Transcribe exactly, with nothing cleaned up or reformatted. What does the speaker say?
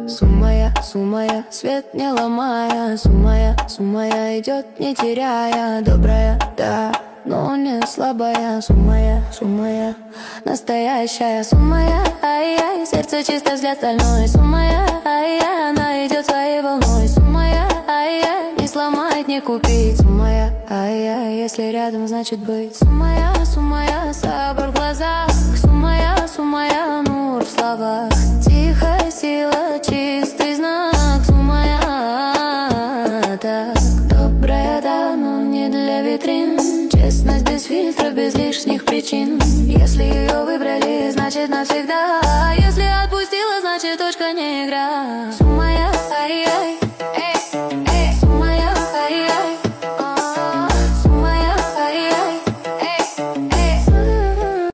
Сумая, сумая, свет не ломая. Сумая, сумая, идет не теряя. Добрая, да, но не слабая. Сумая, сумая, настоящая. Сумая, ай-яй, сердце чисто, взгляд стальной. Сумая, ай-яй, она идет своей волной. Сумая, ай-яй, не сломать, не купить. Сумая, ай-яй, если рядом, значит быть. Сумая, сумая, сабр в глазах. Сумая, сумая, нур в словах. Тихая сила, чистый знак. Сумая, так добрая, да, но не для витрин. Честность без фильтра, без лишних причин. Если ее выбрали, значит навсегда. Если отпустила, значит точка не игра.